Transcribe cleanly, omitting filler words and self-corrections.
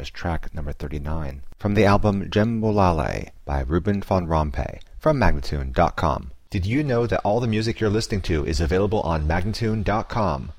was track number 39 from the album Djembolale by Ruben von Rompuy from Magnatune.com. Did you know that all the music you're listening to is available on Magnatune.com?